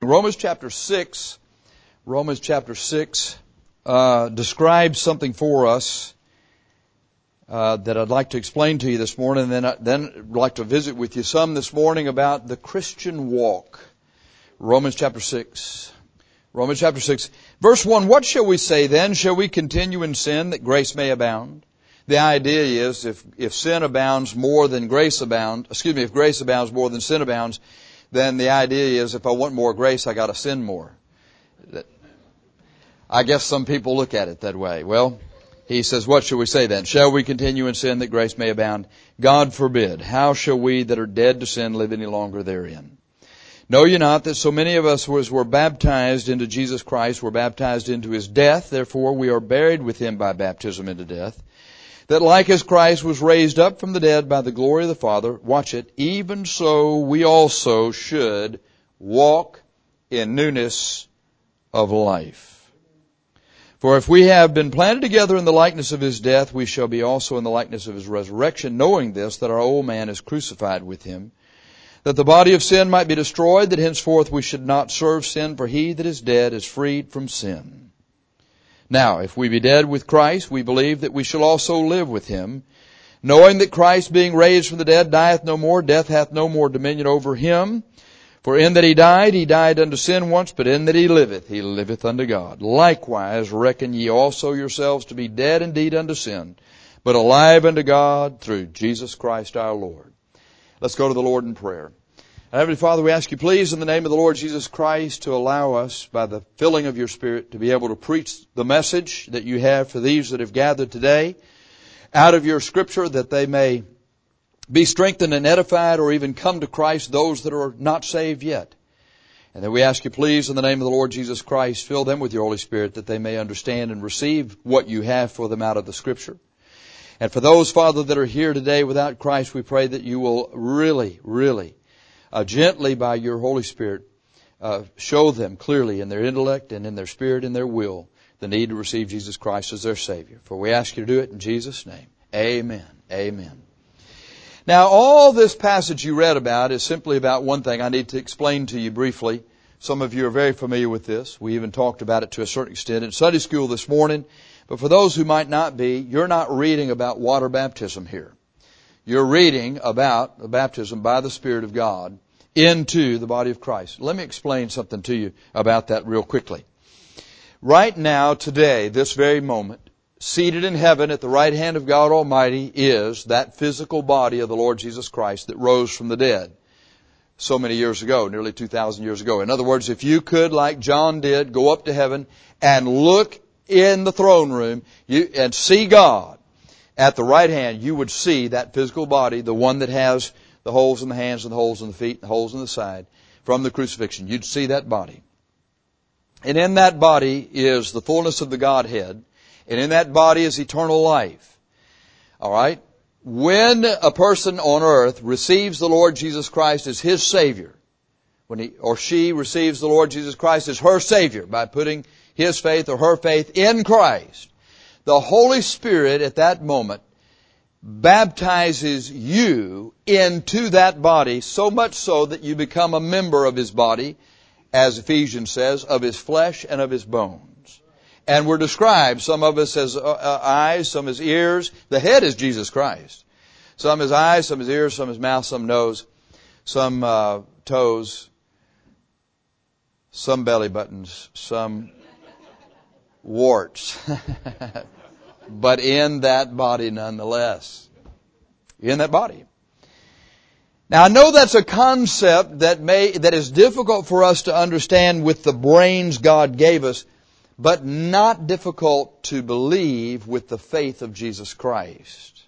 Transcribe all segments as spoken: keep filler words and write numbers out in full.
Romans chapter six, Romans chapter six uh, describes something for us uh, that I'd like to explain to you this morning, and then, I, then I'd like to visit with you some this morning about the Christian walk. Romans chapter six. Romans chapter six, verse one, what shall we say then? Shall we continue in sin that grace may abound? The idea is if, if sin abounds more than grace abounds, excuse me, if grace abounds more than sin abounds, then the idea is if I want more grace, I got to sin more. I guess some people look at it that way. Well, he says, what shall we say then? Shall we continue in sin that grace may abound? God forbid. How shall we that are dead to sin live any longer therein? Know ye not that so many of us as were baptized into Jesus Christ were baptized into His death? Therefore we are buried with Him by baptism into death, that like as Christ was raised up from the dead by the glory of the Father, watch it, even so we also should walk in newness of life. For if we have been planted together in the likeness of His death, we shall be also in the likeness of His resurrection, knowing this, that our old man is crucified with Him, that the body of sin might be destroyed, that henceforth we should not serve sin, for he that is dead is freed from sin. Now, if we be dead with Christ, we believe that we shall also live with Him, knowing that Christ, being raised from the dead, dieth no more, death hath no more dominion over Him. For in that He died, He died unto sin once, but in that He liveth, He liveth unto God. Likewise reckon ye also yourselves to be dead indeed unto sin, but alive unto God through Jesus Christ our Lord. Let's go to the Lord in prayer. Heavenly Father, we ask you please in the name of the Lord Jesus Christ to allow us by the filling of your Spirit to be able to preach the message that you have for these that have gathered today out of your Scripture, that they may be strengthened and edified or even come to Christ, those that are not saved yet. And then we ask you please in the name of the Lord Jesus Christ, fill them with your Holy Spirit that they may understand and receive what you have for them out of the Scripture. And for those, Father, that are here today without Christ, we pray that you will really, really, uh, gently by your Holy Spirit, uh, show them clearly in their intellect and in their spirit and their will the need to receive Jesus Christ as their Savior. For we ask you to do it in Jesus' name. Amen. Amen. Now, all this passage you read about is simply about one thing I need to explain to you briefly. Some of you are very familiar with this. We even talked about it to a certain extent in Sunday school this morning. But for those who might not be, you're not reading about water baptism here. You're reading about the baptism by the Spirit of God into the body of Christ. Let me explain something to you about that real quickly. Right now, today, this very moment, seated in heaven at the right hand of God Almighty is that physical body of the Lord Jesus Christ that rose from the dead so many years ago, nearly two thousand years ago. In other words, if you could, like John did, go up to heaven and look in the throne room you, and see God at the right hand, you would see that physical body, the one that has the holes in the hands and the holes in the feet, the holes in the side from the crucifixion. You'd see that body. And in that body is the fullness of the Godhead, and in that body is eternal life. All right? When a person on earth receives the Lord Jesus Christ as his Savior, when he or she receives the Lord Jesus Christ as her Savior by putting his faith or her faith in Christ, the Holy Spirit at that moment baptizes you into that body, so much so that you become a member of His body, as Ephesians says, of His flesh and of His bones. And we're described, some of us as uh, eyes, some as ears. The head is Jesus Christ. Some as eyes, some as ears, some as mouth, some nose, some uh, toes, some belly buttons, some warts. But in that body nonetheless. In that body. Now I know that's a concept that may, that is difficult for us to understand with the brains God gave us, but not difficult to believe with the faith of Jesus Christ.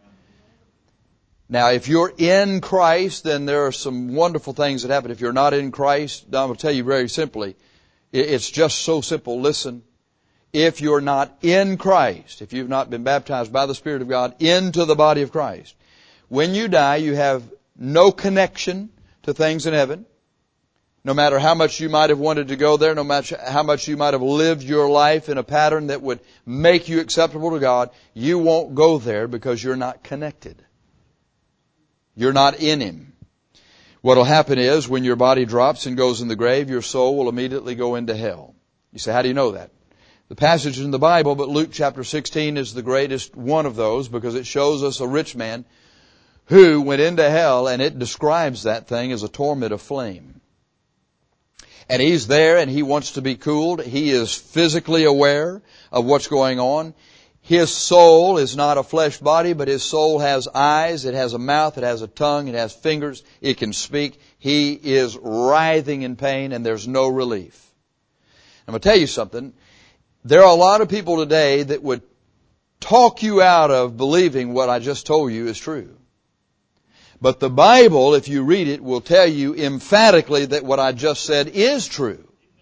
Now if you're in Christ, then there are some wonderful things that happen. If you're not in Christ, I will tell you very simply, it's just so simple. Listen. If you're not in Christ, if you've not been baptized by the Spirit of God into the body of Christ, when you die, you have no connection to things in heaven. No matter how much you might have wanted to go there, no matter how much you might have lived your life in a pattern that would make you acceptable to God, you won't go there because you're not connected. You're not in Him. What will happen is when your body drops and goes in the grave, your soul will immediately go into hell. You say, how do you know that? The passage in the Bible, but Luke chapter sixteen is the greatest one of those because it shows us a rich man who went into hell, and it describes that thing as a torment of flame. And he's there and he wants to be cooled. He is physically aware of what's going on. His soul is not a flesh body, but his soul has eyes, it has a mouth, it has a tongue, it has fingers, it can speak. He is writhing in pain and there's no relief. I'm going to tell you something. There are a lot of people today that would talk you out of believing what I just told you is true. But the Bible, if you read it, will tell you emphatically that what I just said is true.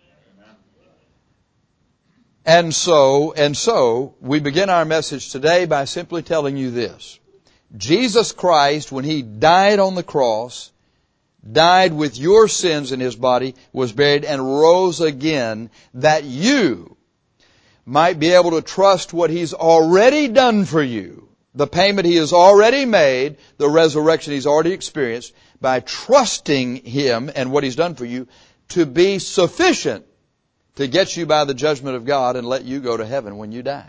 And so, and so, we begin our message today by simply telling you this. Jesus Christ, when He died on the cross, died with your sins in His body, was buried, and rose again, that you might be able to trust what He's already done for you, the payment He has already made, the resurrection He's already experienced, by trusting Him and what He's done for you to be sufficient to get you by the judgment of God and let you go to heaven when you die.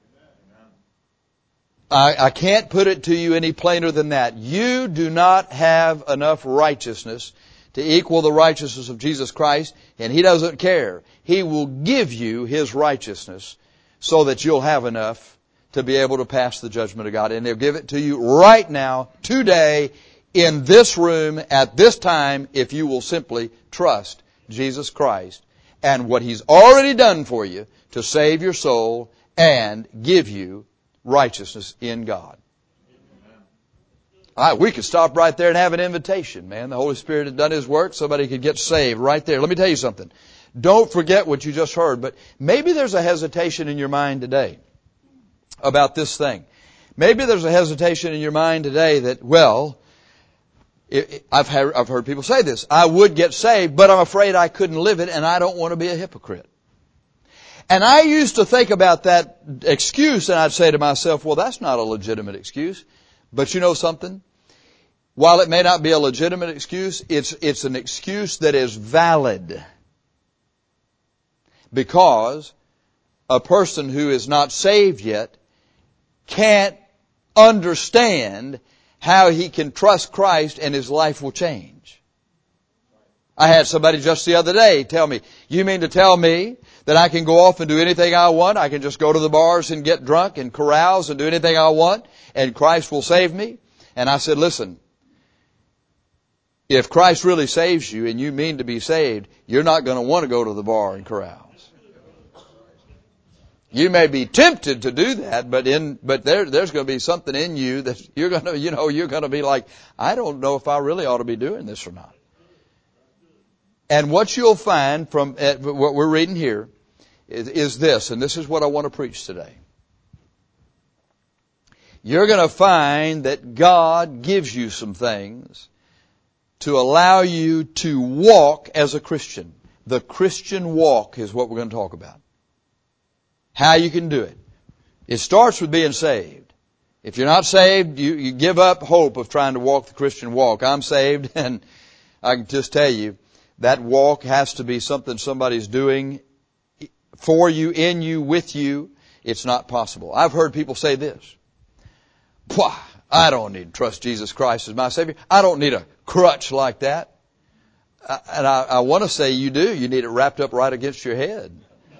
I, I can't put it to you any plainer than that. You do not have enough righteousness to equal the righteousness of Jesus Christ, and He doesn't care. He will give you His righteousness so that you'll have enough to be able to pass the judgment of God. And He'll give it to you right now, today, in this room, at this time, if you will simply trust Jesus Christ and what He's already done for you to save your soul and give you righteousness in God. All right, we could stop right there and have an invitation, man. The Holy Spirit had done His work. Somebody could get saved right there. Let me tell you something. Don't forget what you just heard, but maybe there's a hesitation in your mind today about this thing. Maybe there's a hesitation in your mind today that, well, I've heard, I've heard people say this. I would get saved, but I'm afraid I couldn't live it, and I don't want to be a hypocrite. And I used to think about that excuse, and I'd say to myself, well, that's not a legitimate excuse. But you know something? While it may not be a legitimate excuse, it's, it's an excuse that is valid. Because a person who is not saved yet can't understand how he can trust Christ and his life will change. I had somebody just the other day tell me, you mean to tell me that I can go off and do anything I want? I can just go to the bars and get drunk and carouse and do anything I want and Christ will save me? And I said, listen, if Christ really saves you and you mean to be saved, you're not going to want to go to the bar and carouse. You may be tempted to do that, but in, but there, there's going to be something in you that you're going to, you know, you're going to be like, I don't know if I really ought to be doing this or not. And what you'll find from uh, what we're reading here is, is this, and this is what I want to preach today. You're going to find that God gives you some things to allow you to walk as a Christian. The Christian walk is what we're going to talk about. How you can do it. It starts with being saved. If you're not saved, you, you give up hope of trying to walk the Christian walk. I'm saved, and I can just tell you, that walk has to be something somebody's doing for you, in you, with you. It's not possible. I've heard people say this. Pwah, I don't need to trust Jesus Christ as my Savior. I don't need a crutch like that. And I, I want to say you do. You need it wrapped up right against your head.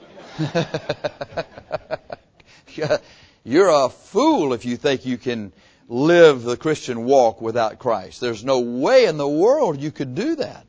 You're a fool if you think you can live the Christian walk without Christ. There's no way in the world you could do that.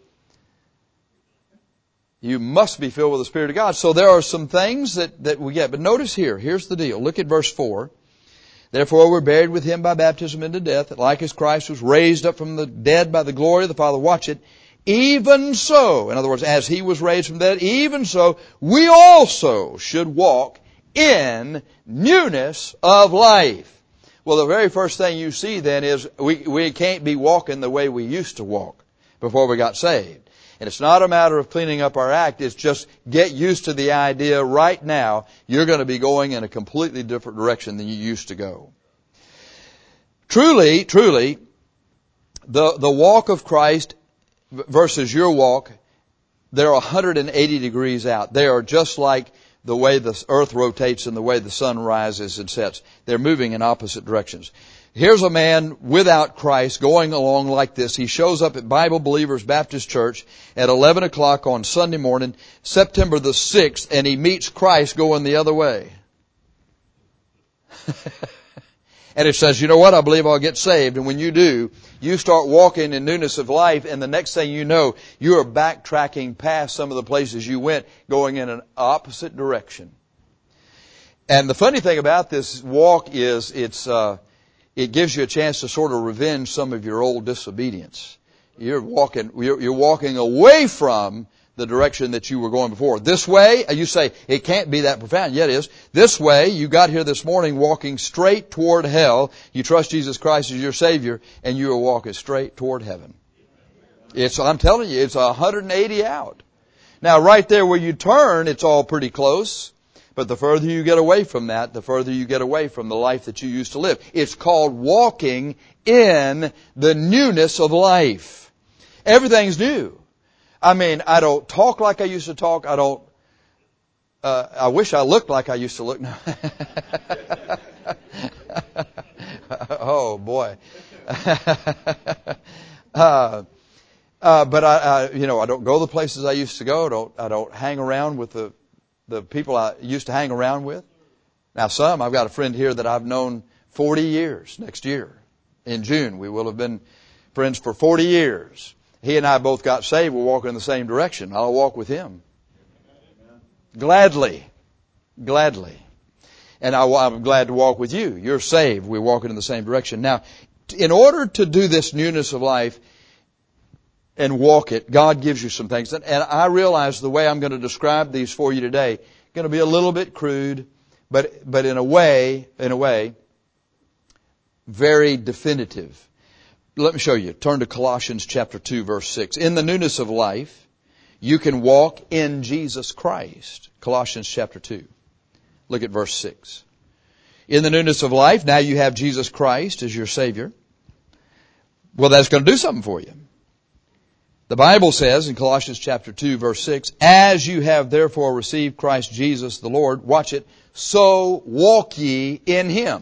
You must be filled with the Spirit of God. So there are some things that, that we get. But notice here, here's the deal. Look at verse four. Therefore we're buried with Him by baptism into death, that like as Christ was raised up from the dead by the glory of the Father, watch it, even so, in other words, as He was raised from the dead, even so, we also should walk in newness of life. Well, the very first thing you see then is we, we can't be walking the way we used to walk before we got saved. And it's not a matter of cleaning up our act. It's just get used to the idea right now you're going to be going in a completely different direction than you used to go. Truly, truly, The, the walk of Christ versus your walk, they're one hundred eighty degrees out. They are just like the way the earth rotates and the way the sun rises and sets. They're moving in opposite directions. Here's a man without Christ going along like this. He shows up at Bible Believers Baptist Church at eleven o'clock on Sunday morning, September the sixth, and he meets Christ going the other way. And it says, you know what, I believe I'll get saved. And when you do, you start walking in newness of life, and the next thing you know, you are backtracking past some of the places you went, going in an opposite direction. And the funny thing about this walk is it's uh it gives you a chance to sort of revenge some of your old disobedience. You're walking you're, you're walking away from the direction that you were going before. This way, you say, it can't be that profound. Yet it is. This way, you got here this morning walking straight toward hell. You trust Jesus Christ as your Savior, and you are walking straight toward heaven. It's, I'm telling you, it's one hundred eighty out. Now, right there where you turn, it's all pretty close. But the further you get away from that, the further you get away from the life that you used to live. It's called walking in the newness of life. Everything's new. I mean, I don't talk like I used to talk. I don't, uh, I wish I looked like I used to look. Oh, boy. uh, uh, but I, I, you know, I don't go the places I used to go. I don't, I don't hang around with the, the people I used to hang around with. Now, some, I've got a friend here that I've known forty years next year. In June, we will have been friends for forty years. He and I both got saved. We're walking in the same direction. I'll walk with him. Amen. Gladly. Gladly. And I, I'm glad to walk with you. You're saved. We're walking in the same direction. Now, in order to do this newness of life and walk it, God gives you some things. And I realize the way I'm going to describe these for you today, going to be a little bit crude, but, but in a way, in a way, very definitive. Let me show you. Turn to Colossians chapter two, verse six. In the newness of life, you can walk in Jesus Christ. Colossians chapter two. Look at verse six. In the newness of life, now you have Jesus Christ as your Savior. Well, that's going to do something for you. The Bible says in Colossians chapter two, verse six, as you have therefore received Christ Jesus the Lord, watch it, so walk ye in Him.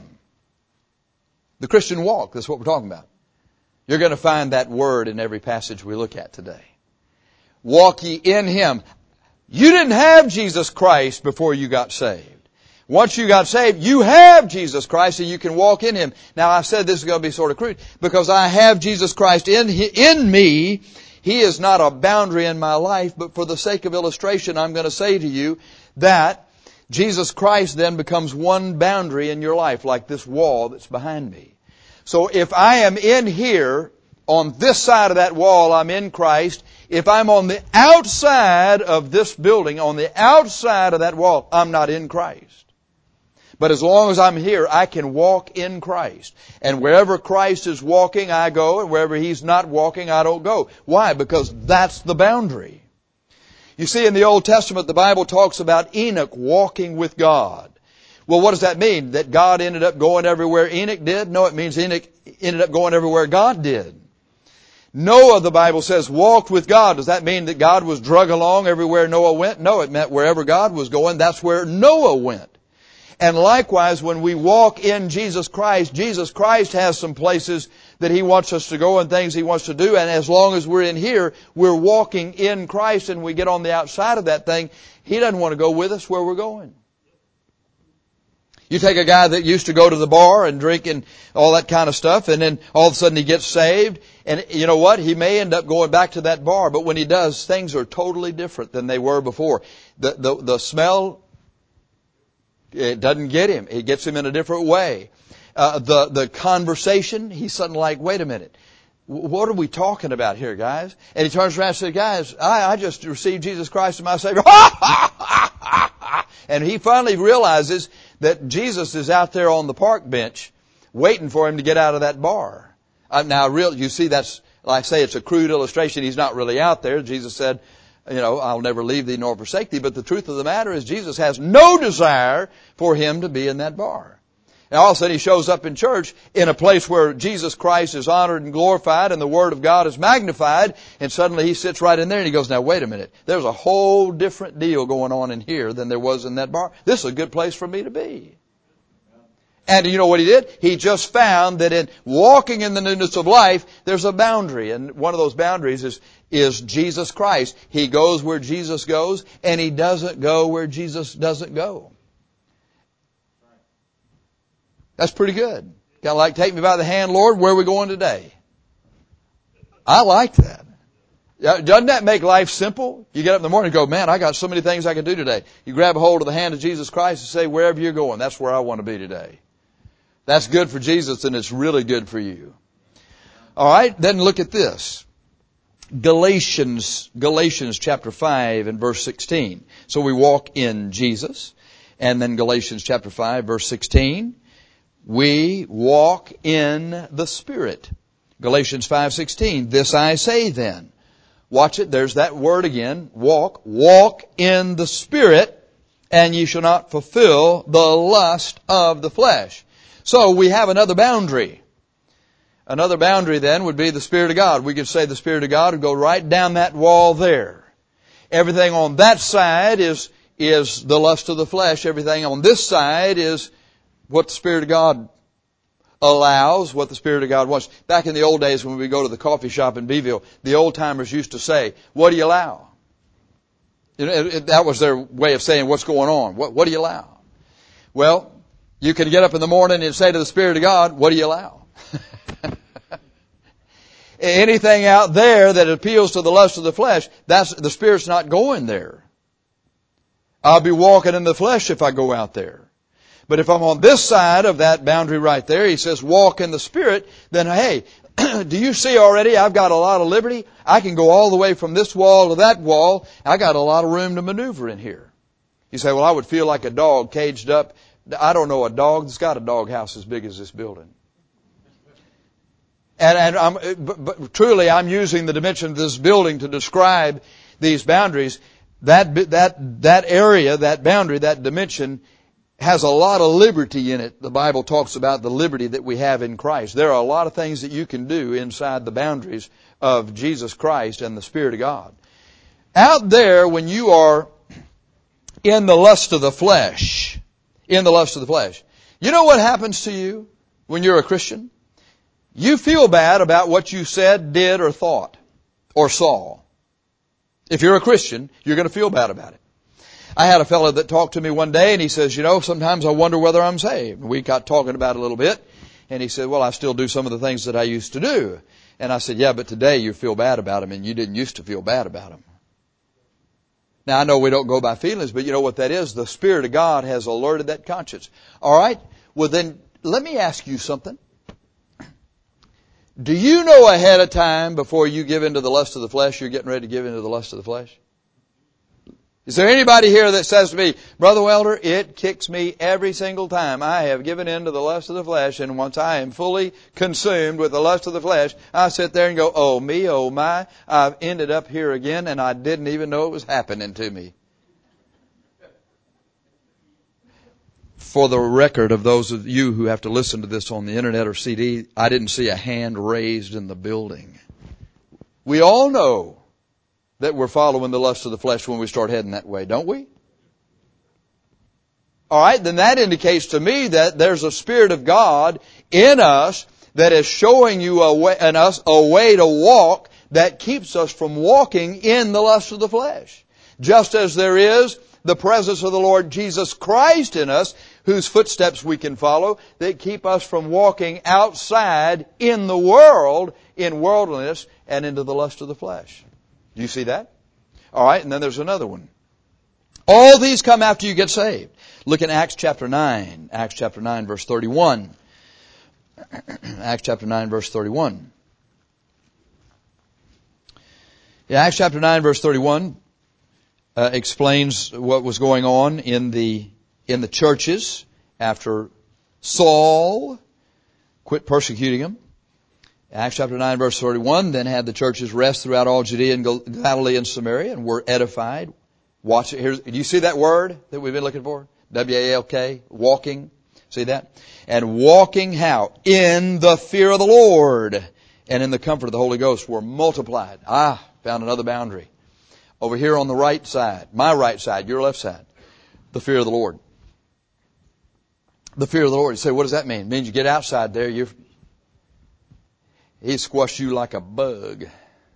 The Christian walk, that's what we're talking about. You're going to find that word in every passage we look at today. Walk ye in Him. You didn't have Jesus Christ before you got saved. Once you got saved, you have Jesus Christ and you can walk in Him. Now, I've said this is going to be sort of crude because I have Jesus Christ in, in me. He is not a boundary in my life, but for the sake of illustration, I'm going to say to you that Jesus Christ then becomes one boundary in your life, like this wall that's behind me. So if I am in here, on this side of that wall, I'm in Christ. If I'm on the outside of this building, on the outside of that wall, I'm not in Christ. But as long as I'm here, I can walk in Christ. And wherever Christ is walking, I go. And wherever He's not walking, I don't go. Why? Because that's the boundary. You see, in the Old Testament, the Bible talks about Enoch walking with God. Well, what does that mean? That God ended up going everywhere Enoch did? No, it means Enoch ended up going everywhere God did. Noah, the Bible says, walked with God. Does that mean that God was drug along everywhere Noah went? No, it meant wherever God was going, that's where Noah went. And likewise, when we walk in Jesus Christ, Jesus Christ has some places that He wants us to go and things He wants to do. And as long as we're in here, we're walking in Christ and we get on the outside of that thing, He doesn't want to go with us where we're going. You take a guy that used to go to the bar and drink and all that kind of stuff, and then all of a sudden he gets saved, and you know what? He may end up going back to that bar, but when he does, things are totally different than they were before. The, the, the smell, it doesn't get him. It gets him in a different way. Uh, the, the conversation, he's suddenly like, wait a minute. What are we talking about here, guys? And he turns around and says, guys, I, I just received Jesus Christ as my Savior. And he finally realizes that Jesus is out there on the park bench waiting for him to get out of that bar. Uh, now, real, you see, that's, like I say, it's a crude illustration. He's not really out there. Jesus said, you know, I'll never leave thee nor forsake thee. But the truth of the matter is Jesus has no desire for him to be in that bar. And all of a sudden he shows up in church in a place where Jesus Christ is honored and glorified and the Word of God is magnified, and suddenly he sits right in there and he goes, now wait a minute, there's a whole different deal going on in here than there was in that bar. This is a good place for me to be. And you know what he did? He just found that in walking in the newness of life, there's a boundary. And one of those boundaries is, is Jesus Christ. He goes where Jesus goes, and he doesn't go where Jesus doesn't go. That's pretty good. Kind of like, take me by the hand, Lord, where are we going today? I like that. Doesn't that make life simple? You get up in the morning and go, man, I got so many things I can do today. You grab a hold of the hand of Jesus Christ and say, wherever you're going, that's where I want to be today. That's good for Jesus, and it's really good for you. All right, then look at this. Galatians, Galatians chapter five and verse sixteen. So we walk in Jesus. And then Galatians chapter five, verse sixteen. We walk in the Spirit. Galatians five sixteen. This I say then. Watch it. There's that word again. Walk. Walk in the Spirit, and ye shall not fulfill the lust of the flesh. So we have another boundary. Another boundary then would be the Spirit of God. We could say the Spirit of God would go right down that wall there. Everything on that side is, is the lust of the flesh. Everything on this side is what the Spirit of God allows, what the Spirit of God wants. Back in the old days when we go to the coffee shop in Beeville, the old timers used to say, what do you allow? You know, it, it, that was their way of saying what's going on. What, what do you allow? Well, you can get up in the morning and say to the Spirit of God, what do you allow? Anything out there that appeals to the lust of the flesh, that's, the Spirit's not going there. I'll be walking in the flesh if I go out there. But if I'm on this side of that boundary right there, he says walk in the Spirit, then hey, do you see already I've got a lot of liberty? I can go all the way from this wall to that wall. I got a lot of room to maneuver in here. You say, well, I would feel like a dog caged up. I don't know a dog that's got a dog house as big as this building. And, and I'm, but, but truly I'm using the dimension of this building to describe these boundaries. That, that, that area, that boundary, that dimension has a lot of liberty in it. The Bible talks about the liberty that we have in Christ. There are a lot of things that you can do inside the boundaries of Jesus Christ and the Spirit of God. Out there, when you are in the lust of the flesh, in the lust of the flesh, you know what happens to you when you're a Christian? You feel bad about what you said, did, or thought, or saw. If you're a Christian, you're going to feel bad about it. I had a fellow that talked to me one day, and he says, you know, sometimes I wonder whether I'm saved. We got talking about it a little bit, and he said, well, I still do some of the things that I used to do. And I said, yeah, but today you feel bad about them, and you didn't used to feel bad about them. Now, I know we don't go by feelings, but you know what that is? The Spirit of God has alerted that conscience. All right? Well, then, let me ask you something. Do you know ahead of time, before you give into the lust of the flesh, you're getting ready to give into the lust of the flesh? Is there anybody here that says to me, Brother Welder, it kicks me every single time I have given in to the lust of the flesh, and once I am fully consumed with the lust of the flesh, I sit there and go, oh me, oh my, I've ended up here again, and I didn't even know it was happening to me. For the record of those of you who have to listen to this on the internet or C D, I didn't see a hand raised in the building. We all know that we're following the lust of the flesh when we start heading that way, don't we? All right, then that indicates to me that there's a Spirit of God in us that is showing you a way, in us a way to walk that keeps us from walking in the lust of the flesh. Just as there is the presence of the Lord Jesus Christ in us, whose footsteps we can follow, that keep us from walking outside in the world, in worldliness, and into the lust of the flesh. Do you see that? All right, and then there's another one. All these come after you get saved. Look in Acts chapter nine. Acts chapter nine, verse thirty-one. Acts chapter nine, verse thirty-one. Yeah, Acts chapter nine, verse thirty-one uh, explains what was going on in the in the churches after Saul quit persecuting them. Acts chapter nine, verse thirty-one, then had the churches rest throughout all Judea and Galilee and Samaria, and were edified. Watch it. Here's, do you see that word that we've been looking for? W A L K, walking. See that? And walking how? In the fear of the Lord and in the comfort of the Holy Ghost were multiplied. Ah, found another boundary. Over here on the right side, my right side, your left side, the fear of the Lord. The fear of the Lord. You say, what does that mean? It means you get outside there, you He squashed you like a bug.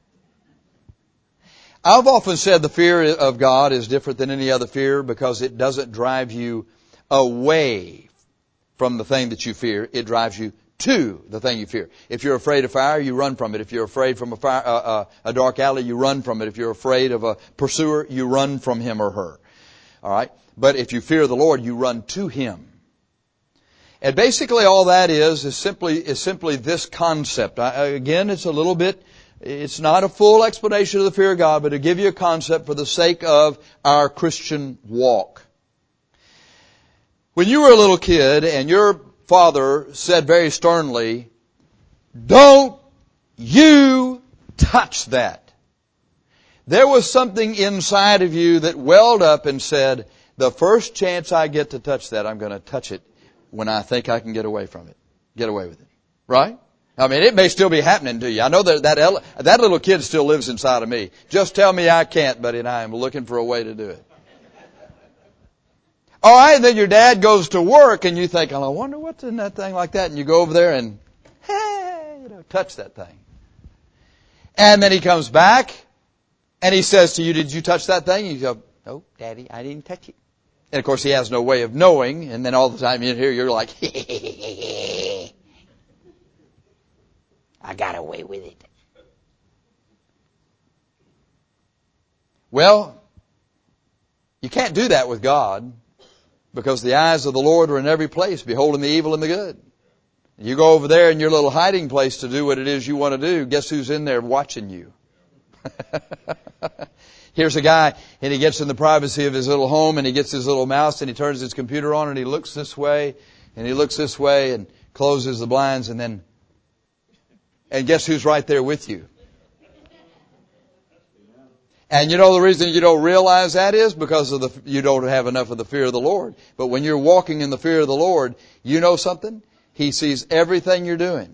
I've often said the fear of God is different than any other fear because it doesn't drive you away from the thing that you fear. It drives you to the thing you fear. If you're afraid of fire, you run from it. If you're afraid from a, fire, uh, uh, a dark alley, you run from it. If you're afraid of a pursuer, you run from him or her. All right? But if you fear the Lord, you run to Him. And basically all that is, is simply, is simply this concept. I, again, it's a little bit, it's not a full explanation of the fear of God, but to give you a concept for the sake of our Christian walk. When you were a little kid and your father said very sternly, don't you touch that. There was something inside of you that welled up and said, the first chance I get to touch that, I'm going to touch it when I think I can get away from it. Get away with it. Right? I mean, it may still be happening to you. I know that that, that little kid still lives inside of me. Just tell me I can't, buddy, and I am looking for a way to do it. All right, and then your dad goes to work and you think, oh, I wonder what's in that thing like that. And you go over there and, hey, you know, touch that thing. And then he comes back and he says to you, did you touch that thing? And you go, no, Daddy, I didn't touch it. And of course he has no way of knowing. And then all the time you hear, you're like, I got away with it. Well, you can't do that with God. Because the eyes of the Lord are in every place, beholding the evil and the good. You go over there in your little hiding place to do what it is you want to do. Guess who's in there watching you? Here's a guy, and he gets in the privacy of his little home, and he gets his little mouse, and he turns his computer on, and he looks this way, and he looks this way, and closes the blinds, and then, and guess who's right there with you? And you know the reason you don't realize that is because of the, you don't have enough of the fear of the Lord. But when you're walking in the fear of the Lord, you know something? He sees everything you're doing.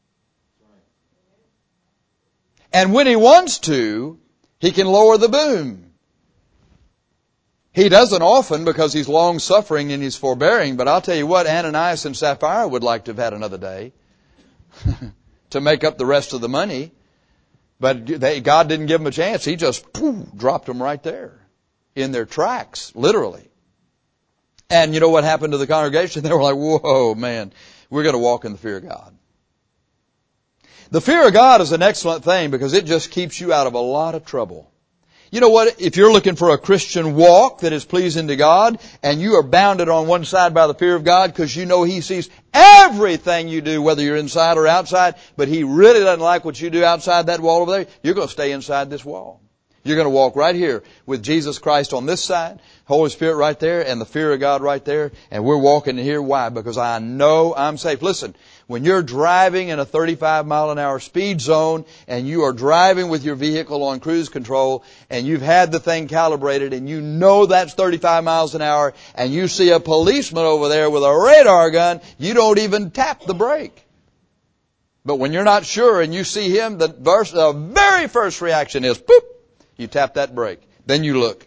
And when He wants to, He can lower the boom. He doesn't often because He's long-suffering and He's forbearing. But I'll tell you what, Ananias and Sapphira would like to have had another day to make up the rest of the money. But they, God didn't give them a chance. He just poof, dropped them right there in their tracks, literally. And you know what happened to the congregation? They were like, whoa, man, we're going to walk in the fear of God. The fear of God is an excellent thing because it just keeps you out of a lot of trouble. You know what? If you're looking for a Christian walk that is pleasing to God and you are bounded on one side by the fear of God because you know He sees everything you do, whether you're inside or outside, but He really doesn't like what you do outside that wall over there, you're going to stay inside this wall. You're going to walk right here with Jesus Christ on this side, Holy Spirit right there, and the fear of God right there, and we're walking here. Why? Because I know I'm safe. Listen, when you're driving in a thirty-five mile an hour speed zone, and you are driving with your vehicle on cruise control, and you've had the thing calibrated, and you know that's thirty-five miles an hour, and you see a policeman over there with a radar gun, you don't even tap the brake. But when you're not sure and you see him, the, verse, the very first reaction is, boop, you tap that brake. Then you look.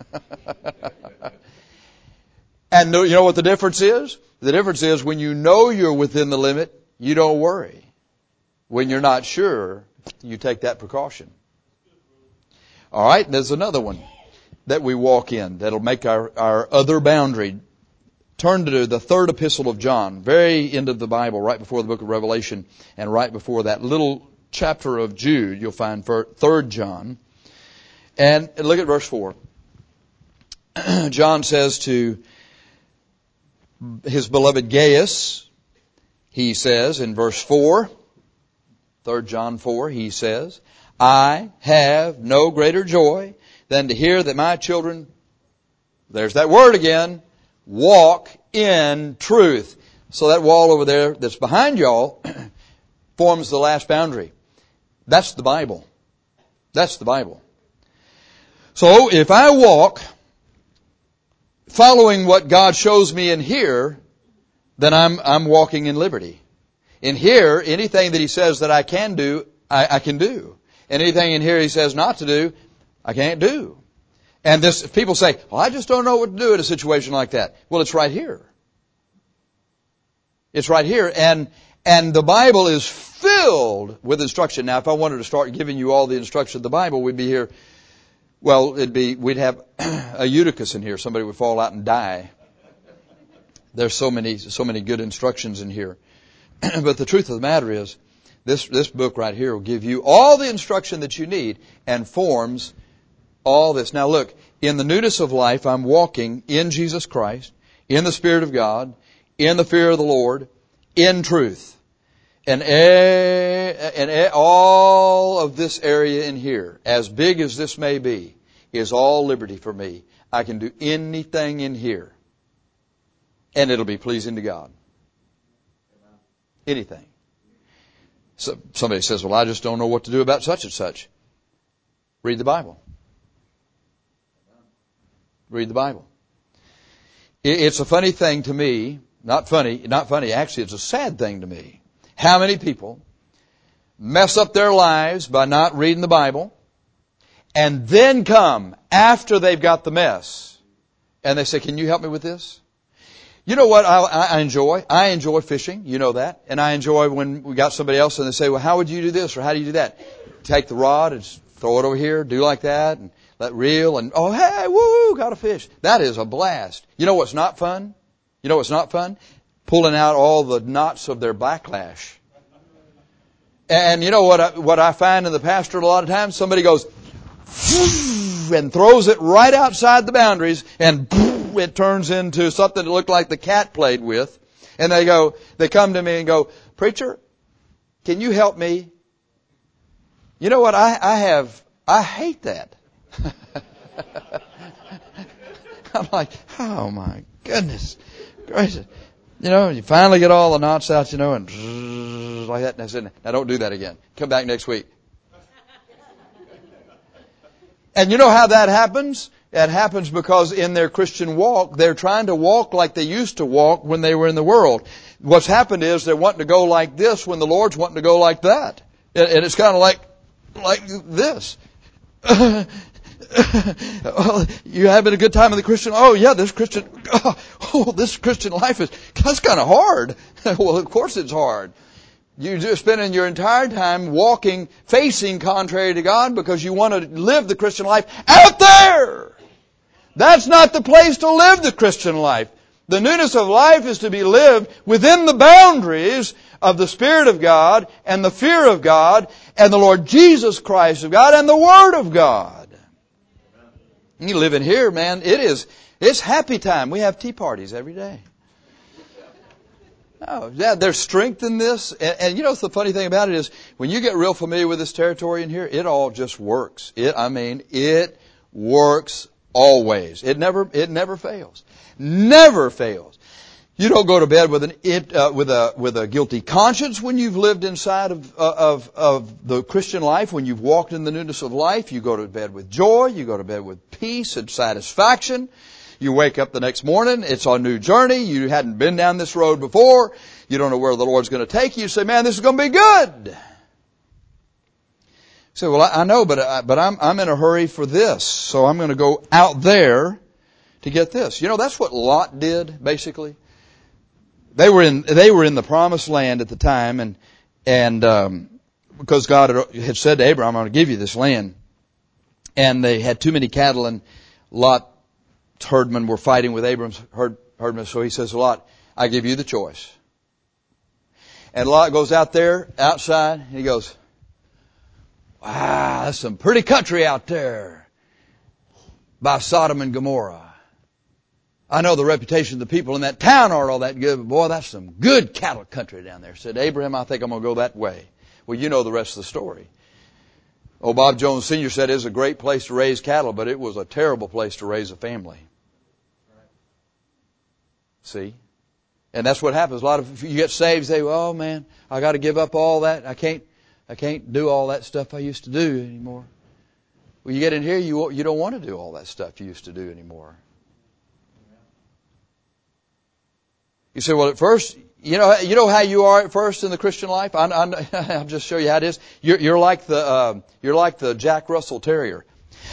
And you know what the difference is? The difference is when you know you're within the limit, you don't worry. When you're not sure, you take that precaution. All right, there's another one that we walk in that'll make our, our other boundary. Turn to the third epistle of John, very end of the Bible, right before the book of Revelation, and right before that little chapter of Jude, you'll find third John. And look at verse four. John says to his beloved Gaius, he says in verse four, third John four, he says, I have no greater joy than to hear that my children, there's that word again, walk in truth. So that wall over there that's behind y'all forms the last boundary. That's the Bible. That's the Bible. So if I walk following what God shows me in here, then I'm, I'm walking in liberty. In here, anything that he says that I can do, I, I can do. And anything in here he says not to do, I can't do. And this, people say, well, I just don't know what to do in a situation like that. Well, it's right here. It's right here. And, and the Bible is filled with instruction. Now, if I wanted to start giving you all the instruction of the Bible, we'd be here, well, it'd be, we'd have a Eutychus in here. Somebody would fall out and die. There's so many, so many good instructions in here. But the truth of the matter is, this, this book right here will give you all the instruction that you need and forms all this. Now look, in the newness of life, I'm walking in Jesus Christ, in the Spirit of God, in the fear of the Lord, in truth. And, and all of this area in here, as big as this may be, is all liberty for me. I can do anything in here, and it'll be pleasing to God. Anything. So somebody says, well, I just don't know what to do about such and such. Read the Bible. Read the Bible. It's a funny thing to me, not funny, not funny, actually it's a sad thing to me. How many people mess up their lives by not reading the Bible and then come after they've got the mess and they say, can you help me with this? You know what I, I enjoy? I enjoy fishing, you know that. And I enjoy when we got somebody else and they say, well, how would you do this or how do you do that? Take the rod and just throw it over here, do like that, and let reel, and oh, hey, woo, got a fish. That is a blast. You know what's not fun? You know what's not fun? Pulling out all the knots of their backlash. And you know what I, what I find in the pastorate a lot of times? Somebody goes and throws it right outside the boundaries, and it turns into something that looked like the cat played with. And they go, they come to me and go, preacher, can you help me? You know what? I, I have, I hate that. I'm like, oh my goodness gracious. You know, you finally get all the knots out, you know, and like that. And I said, now don't do that again. Come back next week. And you know how that happens? It happens because in their Christian walk, they're trying to walk like they used to walk when they were in the world. What's happened is they're wanting to go like this when the Lord's wanting to go like that. And it's kind of like, like this. Oh, you having a good time in the Christian? Oh yeah, this Christian, oh, oh this Christian life is, that's kind of hard. Well, of course it's hard. You're just spending your entire time walking, facing contrary to God because you want to live the Christian life out there. That's not the place to live the Christian life. The newness of life is to be lived within the boundaries of the Spirit of God and the fear of God and the Lord Jesus Christ of God and the Word of God. You live in here, man, it is, it's happy time. We have tea parties every day. Oh, yeah, there's strength in this. And, and you know, the funny thing about it is when you get real familiar with this territory in here, it all just works. It, I mean, it works always. It never, it never fails. Never fails. You don't go to bed with an it, uh, with a with a guilty conscience when you've lived inside of of of the Christian life. When you've walked in the newness of life, you go to bed with joy. You go to bed with peace and satisfaction. You wake up the next morning. It's a new journey. You hadn't been down this road before. You don't know where the Lord's going to take you. You say, "Man, this is going to be good." You say, "Well, I, I know, but I, but I'm I'm in a hurry for this, so I'm going to go out there to get this." You know, that's what Lot did basically. They were in they were in the promised land at the time, and and um, because God had, had said to Abraham, "I'm going to give you this land," and they had too many cattle, and Lot's herdmen were fighting with Abram's herd, herdmen. So he says, "Lot, I give you the choice." And Lot goes out there outside, and he goes, "Wow, that's some pretty country out there by Sodom and Gomorrah. I know the reputation of the people in that town aren't all that good, but boy, that's some good cattle country down there." Said Abraham, "I think I'm going to go that way." Well, you know the rest of the story. Oh, Bob Jones Senior said it was a great place to raise cattle, but it was a terrible place to raise a family. See? And that's what happens. A lot of, you get saved, you say, "Oh man, I got to give up all that. I can't, I can't do all that stuff I used to do anymore." Well, you get in here, you, you don't want to do all that stuff you used to do anymore. You say, well, at first, you know, you know how you are at first in the Christian life? I, I, I'll just show you how it is. You're, you're like the, uh, you're like the Jack Russell Terrier.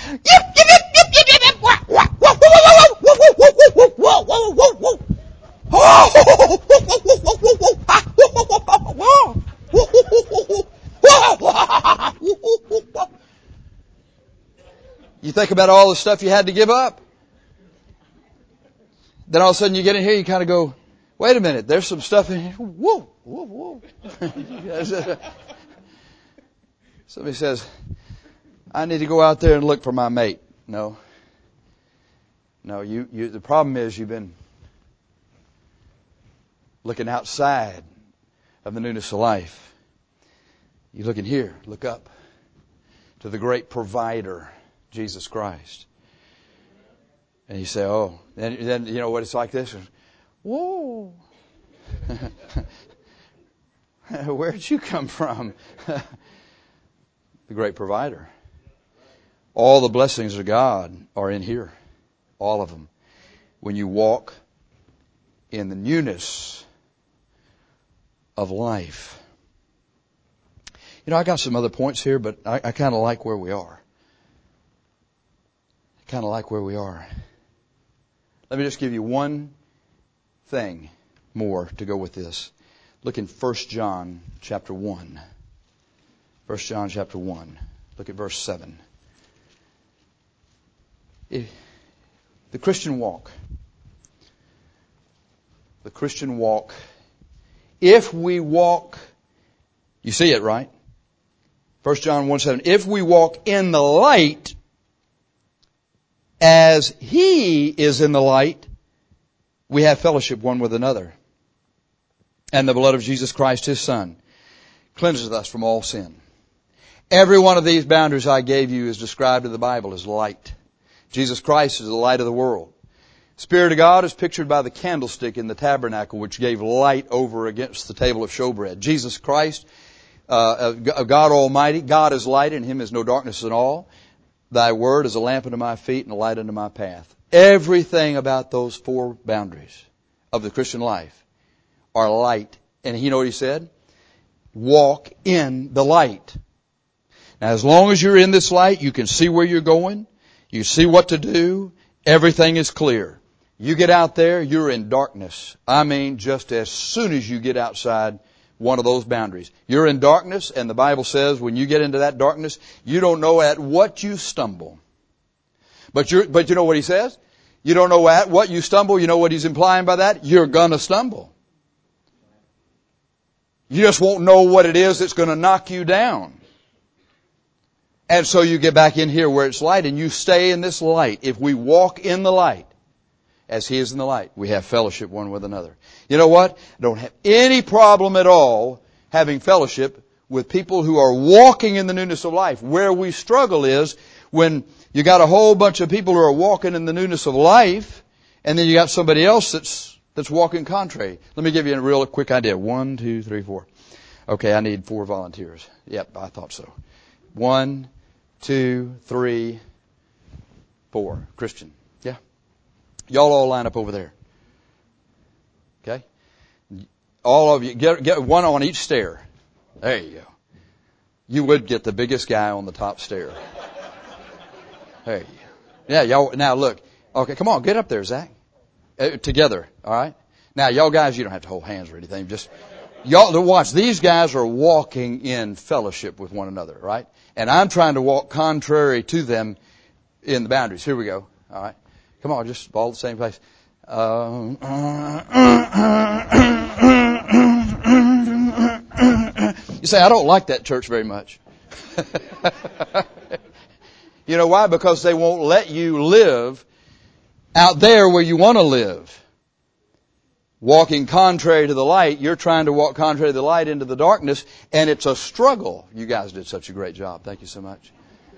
You think about all the stuff you had to give up. Then all of a sudden you get in here, you kind of go, wait a minute, there's some stuff in here. Whoa, whoa, whoa. Somebody says, I need to go out there and look for my mate. No. No, you, you, the problem is you've been looking outside of the newness of life. You look in here, look up to the great provider, Jesus Christ. And you say, oh, then, then you know what it's like this? Whoa. Where'd you come from? The great provider. All the blessings of God are in here. All of them. When you walk in the newness of life. You know, I got some other points here, but I, I kind of like where we are. I kind of like where we are. Let me just give you one thing more to go with this. Look in First John chapter one. First John chapter one. Look at verse seven. If the Christian walk. The Christian walk. If we walk, you see it, right? First John one seven. If we walk in the light, as He is in the light, we have fellowship one with another. And the blood of Jesus Christ, His Son, cleanses us from all sin. Every one of these boundaries I gave you is described in the Bible as light. Jesus Christ is the light of the world. Spirit of God is pictured by the candlestick in the tabernacle, which gave light over against the table of showbread. Jesus Christ, uh, God Almighty, God is light, in Him is no darkness at all. Thy word is a lamp unto my feet and a light unto my path. Everything about those four boundaries of the Christian life are light. And you know what He said? Walk in the light. Now, as long as you're in this light, you can see where you're going. You see what to do. Everything is clear. You get out there, you're in darkness. I mean, just as soon as you get outside one of those boundaries. You're in darkness, and the Bible says when you get into that darkness, you don't know at what you stumble. But you're, but you know what He says? You don't know at what you stumble. You know what He's implying by that? You're gonna stumble. You just won't know what it is that's gonna knock you down. And so you get back in here where it's light, and you stay in this light. If we walk in the light, as He is in the light, we have fellowship one with another. You know what? I don't have any problem at all having fellowship with people who are walking in the newness of life. Where we struggle is when you got a whole bunch of people who are walking in the newness of life, and then you got somebody else that's that's walking contrary. Let me give you a real quick idea. One, two, three, four. Okay, I need four volunteers. Yep, I thought so. One, two, three, four. Christian. Yeah. Y'all all line up over there. Okay? All of you, get, get one on each stair. There you go. You would get the biggest guy on the top stair. There you go. Yeah, y'all, now look. Okay, come on, get up there, Zach. Uh, together, alright? Now, y'all guys, you don't have to hold hands or anything. Just, y'all, watch, these guys are walking in fellowship with one another, right? And I'm trying to walk contrary to them in the boundaries. Here we go. All right. Come on, just all the same place. Um, you say, I don't like that church very much. You know why? Because they won't let you live out there where you want to live. Walking contrary to the light, you're trying to walk contrary to the light into the darkness, and it's a struggle. You guys did such a great job. Thank you so much.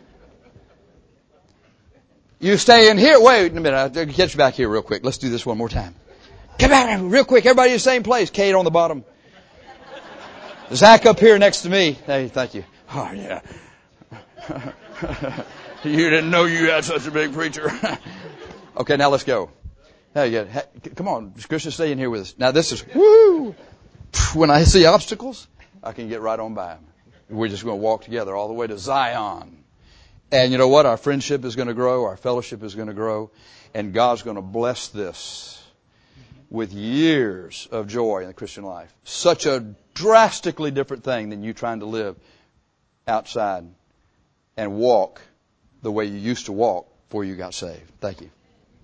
You stay in here. Wait a minute. I'll get you back here real quick. Let's do this one more time. Come back real quick. Everybody in the same place. Kate on the bottom. Zach up here next to me. Hey, thank you. Oh, yeah. You didn't know you had such a big preacher. Okay, now let's go. Hey, yeah, come on, Christian, stay in here with us. Now this is, woo! When I see obstacles, I can get right on by them. We're just going to walk together all the way to Zion. And you know what? Our friendship is going to grow. Our fellowship is going to grow. And God's going to bless this with years of joy in the Christian life. Such a drastically different thing than you trying to live outside and walk the way you used to walk before you got saved. Thank you.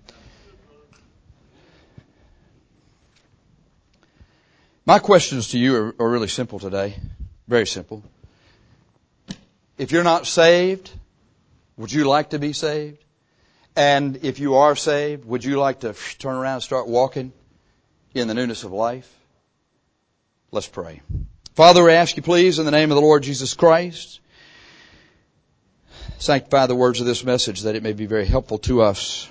My questions to you are, are really simple today. Very simple. If you're not saved, would you like to be saved? And if you are saved, would you like to turn around and start walking in the newness of life? Let's pray. Father, we ask you please in the name of the Lord Jesus Christ, sanctify the words of this message that it may be very helpful to us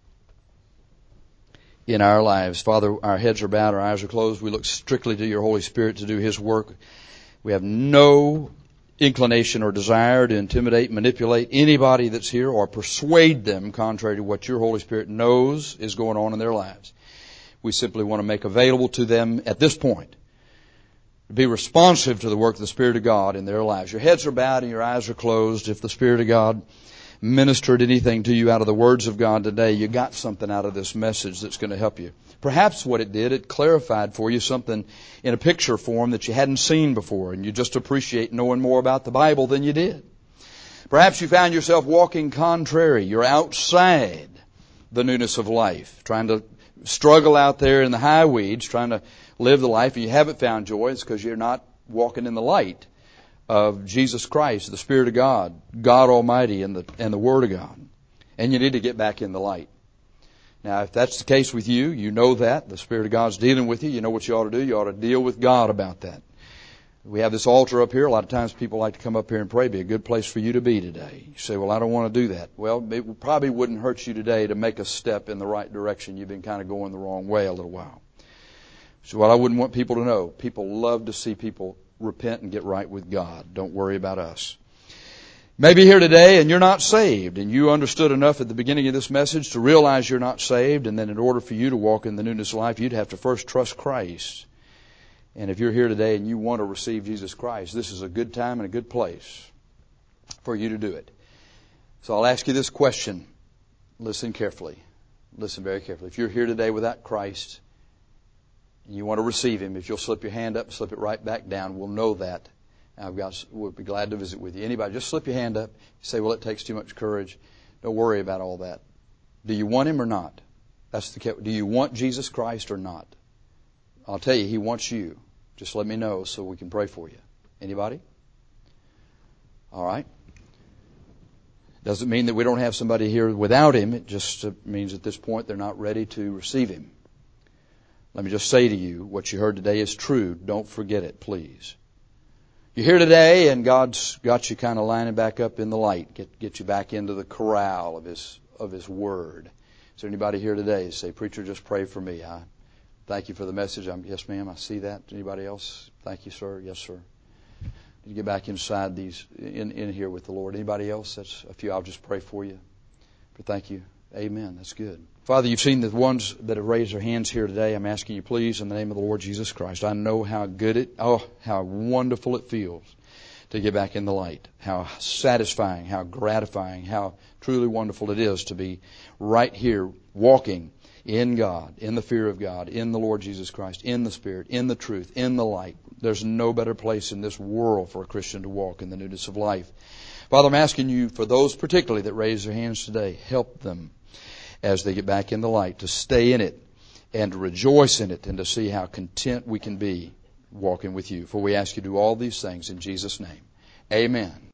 in our lives. Father, our heads are bowed, our eyes are closed. We look strictly to your Holy Spirit to do His work. We have no inclination or desire to intimidate, manipulate anybody that's here or persuade them contrary to what your Holy Spirit knows is going on in their lives. We simply want to make available to them at this point to be responsive to the work of the Spirit of God in their lives. Your heads are bowed and your eyes are closed. If the Spirit of God ministered anything to you out of the words of God today, you got something out of this message that's going to help you. Perhaps what it did, it clarified for you something in a picture form that you hadn't seen before, and you just appreciate knowing more about the Bible than you did. Perhaps you found yourself walking contrary. You're outside the newness of life, trying to struggle out there in the high weeds, trying to live the life, and you haven't found joy. It's because you're not walking in the light of Jesus Christ, the Spirit of God, God Almighty, and the and the Word of God. And you need to get back in the light. Now, if that's the case with you, you know that. The Spirit of God's dealing with you. You know what you ought to do. You ought to deal with God about that. We have this altar up here. A lot of times people like to come up here and pray. It'd be a good place for you to be today. You say, well, I don't want to do that. Well, it probably wouldn't hurt you today to make a step in the right direction. You've been kind of going the wrong way a little while. So what I wouldn't want people to know, people love to see people repent and get right with God. Don't worry about us. Maybe here today and you're not saved, and you understood enough at the beginning of this message to realize you're not saved, and then in order for you to walk in the newness of life, you'd have to first trust Christ. And if you're here today and you want to receive Jesus Christ, this is a good time and a good place for you to do it. So I'll ask you this question. Listen carefully. Listen very carefully. If you're here today without Christ and you want to receive Him, if you'll slip your hand up and slip it right back down, we'll know that. I've got, we'll be glad to visit with you. Anybody, just slip your hand up. You say, well, it takes too much courage. Don't worry about all that. Do you want Him or not? That's the. Do you want Jesus Christ or not? I'll tell you, He wants you. Just let me know so we can pray for you. Anybody? All right. Doesn't mean that we don't have somebody here without Him. It just means at this point they're not ready to receive Him. Let me just say to you, what you heard today is true. Don't forget it, please. You're here today and God's got you kind of lining back up in the light, get get you back into the corral of His of His Word. Is there anybody here today who say, preacher, just pray for me? I thank you for the message. I'm, yes, ma'am, I see that. Anybody else? Thank you, sir. Yes, sir. Need to get back inside these, in, in here with the Lord. Anybody else? That's a few. I'll just pray for you. But thank you. Amen. That's good. Father, you've seen the ones that have raised their hands here today. I'm asking you, please, in the name of the Lord Jesus Christ. I know how good it, oh, how wonderful it feels to get back in the light. How satisfying, how gratifying, how truly wonderful it is to be right here walking in God, in the fear of God, in the Lord Jesus Christ, in the Spirit, in the truth, in the light. There's no better place in this world for a Christian to walk in the newness of life. Father, I'm asking you for those particularly that raise their hands today, help them as they get back in the light to stay in it and to rejoice in it and to see how content we can be walking with you. For we ask you to do all these things in Jesus' name. Amen.